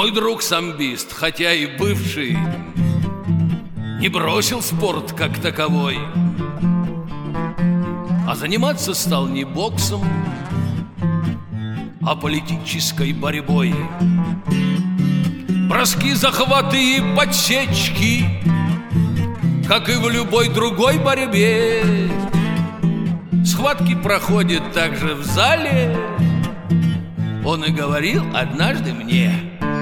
Мой друг самбист, хотя и бывший, не бросил спорт как таковой, а заниматься стал не боксом, а политической борьбой. Броски, захваты и подсечки, как и в любой другой борьбе. Схватки проходят также в зале. Он и говорил однажды мне: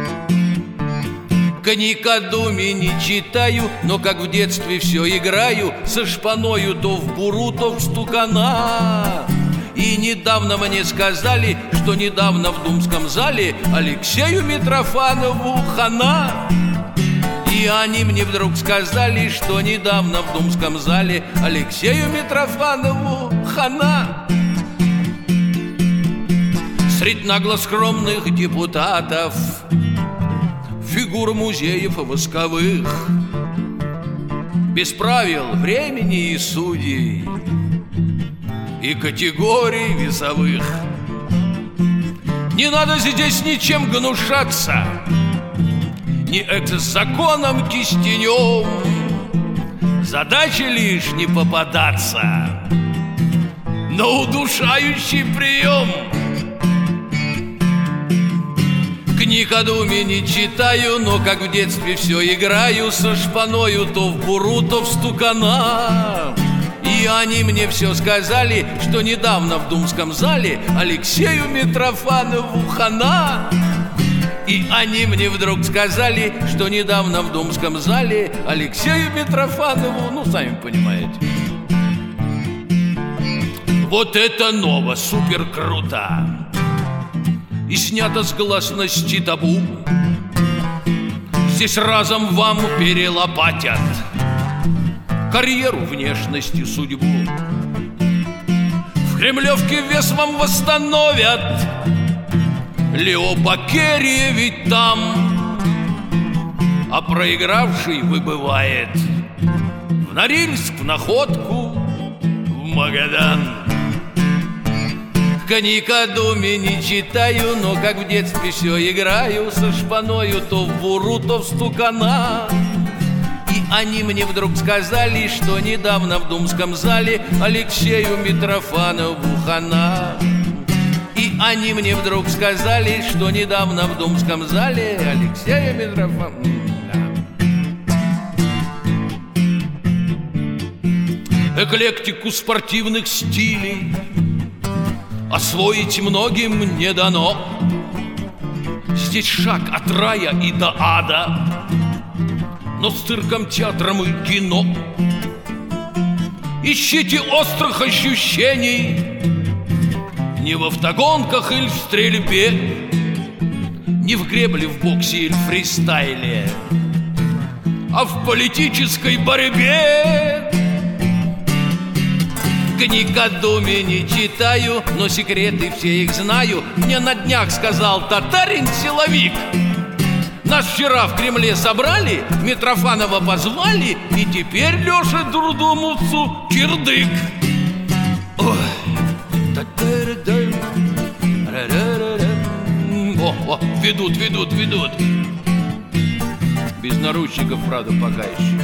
коньяка думи не читаю, но как в детстве все играю, со шпаною то в буру, то в стукана. И недавно мне сказали, что недавно в Думском зале Алексею Митрофанову хана. И они мне вдруг сказали, что недавно в Думском зале Алексею Митрофанову хана. Средь нагло скромных депутатов, фигур музеев восковых, без правил времени и судей, и категорий весовых. Не надо здесь ничем гнушаться, ни экс-законом кистенем. Задача лишь не попадаться на удушающий прием. Книг о думе не читаю, но как в детстве все играю, со шпаною то в буру, то в стукана. И они мне все сказали, что недавно в Думском зале Алексею Митрофанову хана. И они мне вдруг сказали, что недавно в Думском зале Алексею Митрофанову, ну, сами понимаете. Вот это ново, супер круто. И снято с гласности табу. Здесь разом вам перелопатят карьеру, внешность и судьбу. В Кремлевке вес вам восстановят, Лео Бакерия ведь там. А проигравший выбывает в Норильск, в Находку, в Магадан. Коньяка думе не читаю, но как в детстве все играю, со шпаною то в буру, то в стукана. И они мне вдруг сказали, что недавно в Думском зале Алексею Митрофанову хана. И они мне вдруг сказали, что недавно в Думском зале Алексею Митрофанову. Эклектику спортивных стилей освоить многим не дано. Здесь шаг от рая и до ада, но с цирком, театром и кино. Ищите острых ощущений не в автогонках или в стрельбе, не в гребле, в боксе или фристайле, а в политической борьбе. Книг о думе не читаю, но секреты все их знаю. Мне на днях сказал татарин-силовик: нас вчера в Кремле собрали, Митрофанова позвали, и теперь Лёше Дурдумовцу кирдык. Ой. О, ведут. Без наручников, правда, пока еще.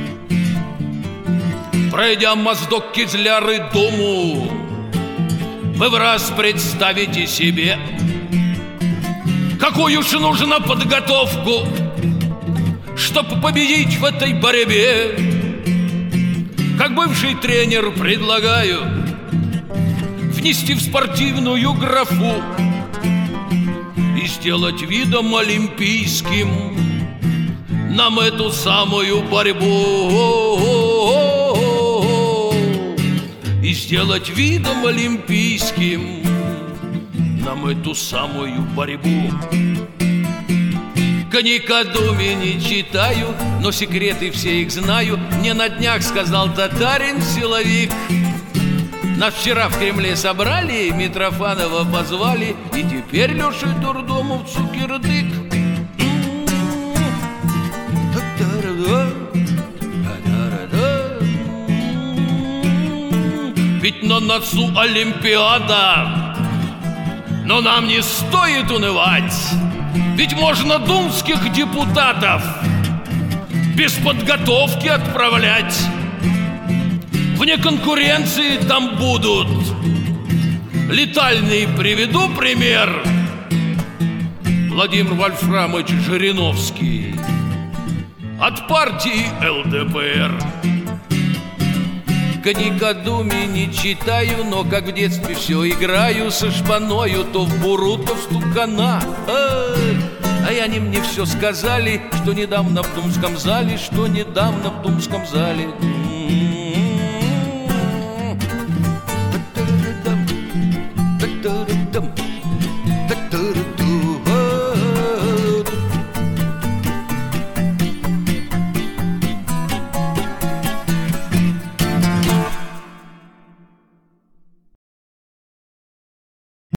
Пройдя Моздок, Кизляр и Думу, вы в раз представите себе, какую уж нужна подготовку, чтоб победить в этой борьбе. Как бывший тренер предлагаю внести в спортивную графу и сделать видом олимпийским нам эту самую борьбу. И сделать видом олимпийским нам эту самую борьбу. Коньяка о думе не читаю, но секреты все их знаю. Мне на днях сказал татарин-силовик: нас вчера в Кремле собрали, Митрофанова позвали, и теперь Лёше Дурдумовцу кирдык. Ведь на носу Олимпиада, но нам не стоит унывать. Ведь можно думских депутатов без подготовки отправлять. Вне конкуренции там будут. Летальный приведу пример. Владимир Вольфрамович Жириновский от партии ЛДПР. Книг о Думе не читаю, но как в детстве все играю со шпаною, то в буру, то в стукана. А они мне все сказали, что недавно в Думском зале, что недавно в Думском зале.